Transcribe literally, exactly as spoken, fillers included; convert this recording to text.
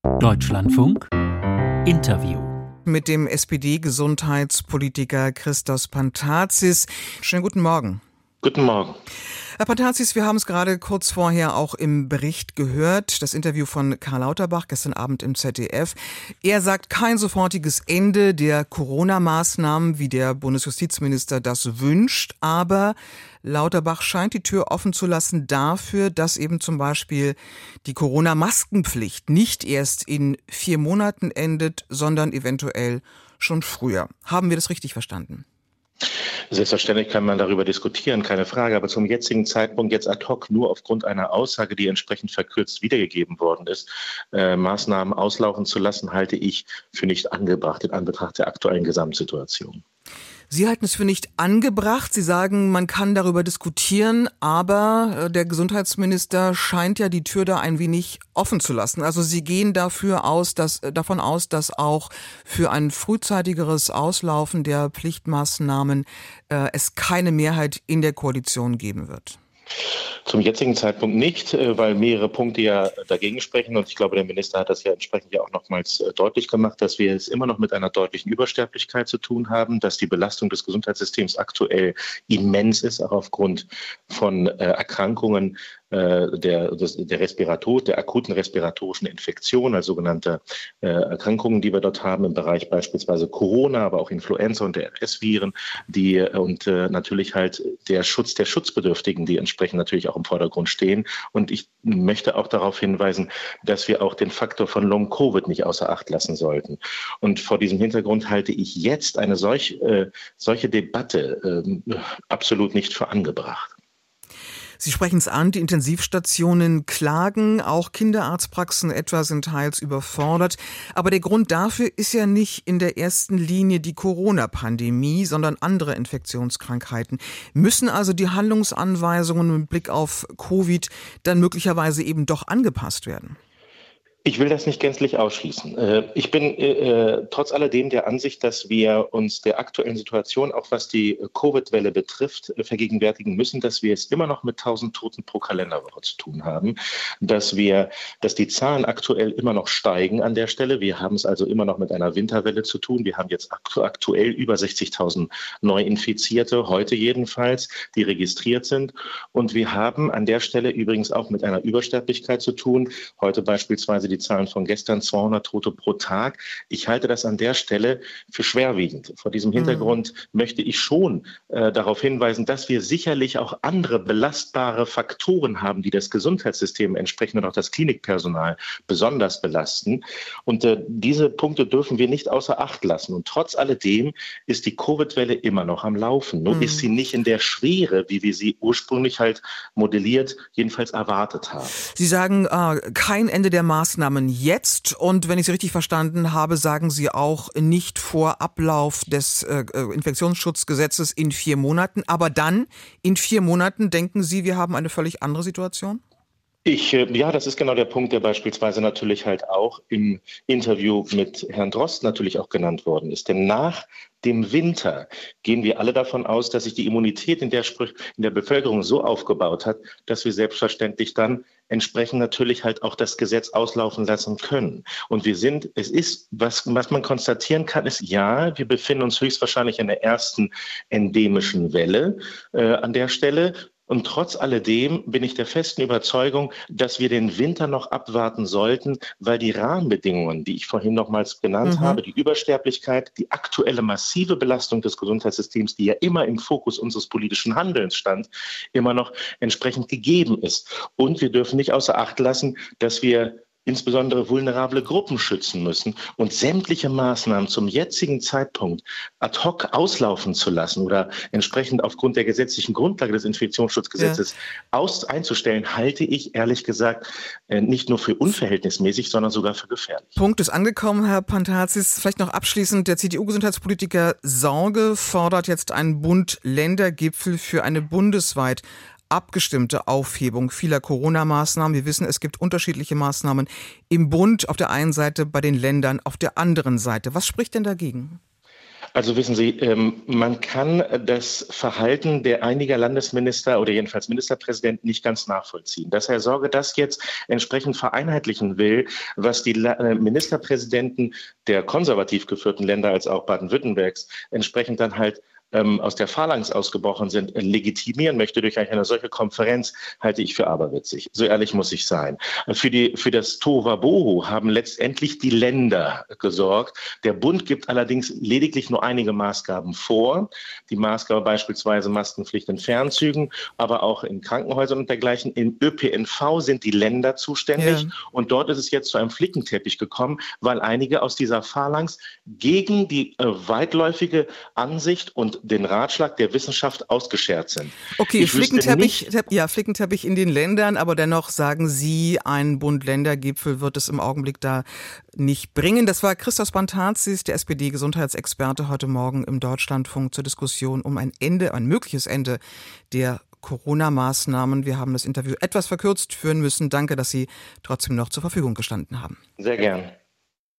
Deutschlandfunk Interview mit dem S P D-Gesundheitspolitiker Christos Pantazis. Schönen guten Morgen. Guten Morgen. Herr Pantazis, wir haben es gerade kurz vorher auch im Bericht gehört, das Interview von Karl Lauterbach gestern Abend im Z D F. Er sagt kein sofortiges Ende der Corona-Maßnahmen, wie der Bundesjustizminister das wünscht, aber Lauterbach scheint die Tür offen zu lassen dafür, dass eben zum Beispiel die Corona-Maskenpflicht nicht erst in vier Monaten endet, sondern eventuell schon früher. Haben wir das richtig verstanden? Selbstverständlich kann man darüber diskutieren, keine Frage. Aber zum jetzigen Zeitpunkt jetzt ad hoc nur aufgrund einer Aussage, die entsprechend verkürzt wiedergegeben worden ist, äh, Maßnahmen auslaufen zu lassen, halte ich für nicht angebracht in Anbetracht der aktuellen Gesamtsituation. Sie halten es für nicht angebracht. Sie sagen, man kann darüber diskutieren, aber der Gesundheitsminister scheint ja die Tür da ein wenig offen zu lassen. Also Sie gehen dafür aus, dass, davon aus, dass auch für ein frühzeitigeres Auslaufen der Pflichtmaßnahmen äh, es keine Mehrheit in der Koalition geben wird. Zum jetzigen Zeitpunkt nicht, weil mehrere Punkte ja dagegen sprechen. Und ich glaube, der Minister hat das ja entsprechend ja auch nochmals deutlich gemacht, dass wir es immer noch mit einer deutlichen Übersterblichkeit zu tun haben, dass die Belastung des Gesundheitssystems aktuell immens ist, auch aufgrund von äh, Erkrankungen äh, der, des, der Respirator, der akuten respiratorischen Infektion, also sogenannte äh, Erkrankungen, die wir dort haben im Bereich beispielsweise Corona, aber auch Influenza und der R S-Viren, die äh, und äh, natürlich halt der Schutz der Schutzbedürftigen, die entsprechend natürlich auch im Vordergrund stehen. Und ich möchte auch darauf hinweisen, dass wir auch den Faktor von Long-Covid nicht außer Acht lassen sollten. Und vor diesem Hintergrund halte ich jetzt eine solch, äh, solche Debatte äh, absolut nicht für angebracht. Sie sprechen es an, die Intensivstationen klagen, auch Kinderarztpraxen etwa sind teils überfordert. Aber der Grund dafür ist ja nicht in der ersten Linie die Corona-Pandemie, sondern andere Infektionskrankheiten. Müssen also die Handlungsanweisungen mit Blick auf Covid dann möglicherweise eben doch angepasst werden? Ich will das nicht gänzlich ausschließen. Ich bin äh, trotz alledem der Ansicht, dass wir uns der aktuellen Situation, auch was die Covid-Welle betrifft, vergegenwärtigen müssen, dass wir es immer noch mit tausend Toten pro Kalenderwoche zu tun haben, dass wir, dass die Zahlen aktuell immer noch steigen an der Stelle. Wir haben es also immer noch mit einer Winterwelle zu tun. Wir haben jetzt aktuell über sechzigtausend Neuinfizierte, heute jedenfalls, die registriert sind. Und wir haben an der Stelle übrigens auch mit einer Übersterblichkeit zu tun. Heute beispielsweise die Zahlen von gestern, zweihundert Tote pro Tag. Ich halte das an der Stelle für schwerwiegend. Vor diesem Hintergrund mhm. möchte ich schon äh, darauf hinweisen, dass wir sicherlich auch andere belastbare Faktoren haben, die das Gesundheitssystem entsprechend und auch das Klinikpersonal besonders belasten. Und äh, diese Punkte dürfen wir nicht außer Acht lassen. Und trotz alledem ist die Covid-Welle immer noch am Laufen. Nur mhm. ist sie nicht in der Schwere, wie wir sie ursprünglich halt modelliert, jedenfalls erwartet haben. Sie sagen, äh, kein Ende der Maßnahmen jetzt, und wenn ich Sie richtig verstanden habe, sagen Sie auch nicht vor Ablauf des äh, Infektionsschutzgesetzes in vier Monaten, aber dann in vier Monaten denken Sie, wir haben eine völlig andere Situation? Ich, ja, das ist genau der Punkt, der beispielsweise natürlich halt auch im Interview mit Herrn Drost natürlich auch genannt worden ist. Denn nach dem Winter gehen wir alle davon aus, dass sich die Immunität in der, in der Bevölkerung so aufgebaut hat, dass wir selbstverständlich dann entsprechend natürlich halt auch das Gesetz auslaufen lassen können. Und wir sind, es ist, was, was man konstatieren kann, ist, ja, wir befinden uns höchstwahrscheinlich in der ersten endemischen Welle äh, an der Stelle. Und trotz alledem bin ich der festen Überzeugung, dass wir den Winter noch abwarten sollten, weil die Rahmenbedingungen, die ich vorhin nochmals genannt mhm. habe, die Übersterblichkeit, die aktuelle massive Belastung des Gesundheitssystems, die ja immer im Fokus unseres politischen Handelns stand, immer noch entsprechend gegeben ist. Und wir dürfen nicht außer Acht lassen, dass wir insbesondere vulnerable Gruppen schützen müssen, und sämtliche Maßnahmen zum jetzigen Zeitpunkt ad hoc auslaufen zu lassen oder entsprechend aufgrund der gesetzlichen Grundlage des Infektionsschutzgesetzes ja. aus einzustellen, halte ich ehrlich gesagt nicht nur für unverhältnismäßig, sondern sogar für gefährlich. Punkt ist angekommen, Herr Pantazis. Vielleicht noch abschließend, der C D U-Gesundheitspolitiker Sorge fordert jetzt einen Bund-Länder-Gipfel für eine bundesweit abgestimmte Aufhebung vieler Corona-Maßnahmen. Wir wissen, es gibt unterschiedliche Maßnahmen im Bund, auf der einen Seite, bei den Ländern auf der anderen Seite. Was spricht denn dagegen? Also wissen Sie, ähm, man kann das Verhalten der einiger Landesminister oder jedenfalls Ministerpräsidenten nicht ganz nachvollziehen. Dass Herr Sorge das jetzt entsprechend vereinheitlichen will, was die La- äh, Ministerpräsidenten der konservativ geführten Länder als auch Baden-Württembergs entsprechend dann halt ähm, aus der Phalanx ausgebrochen sind, äh, legitimieren möchte durch eine solche Konferenz, halte ich für aberwitzig. So ehrlich muss ich sein. Für, die, für das Tohuwabohu haben letztendlich die Länder gesorgt. Der Bund gibt allerdings lediglich nur einige Maßgaben vor. Die Maßgabe beispielsweise Maskenpflicht in Fernzügen, aber auch in Krankenhäusern und dergleichen. Im Ö P N V sind die Länder zuständig. Ja. Und dort ist es jetzt zu einem Flickenteppich gekommen, weil einige aus dieser Phalanx gegen die äh, weitläufige Ansicht und den Ratschlag der Wissenschaft ausgeschert sind. Okay, Flickenteppich, ja, Flickenteppich in den Ländern, aber dennoch sagen Sie, ein Bund-Länder-Gipfel wird es im Augenblick da nicht bringen. Das war Christos Bantazis, der S P D-Gesundheitsexperte, heute Morgen im Deutschlandfunk zur Diskussion um ein Ende, ein mögliches Ende der Corona-Maßnahmen. Wir haben das Interview etwas verkürzt führen müssen. Danke, dass Sie trotzdem noch zur Verfügung gestanden haben. Sehr gern.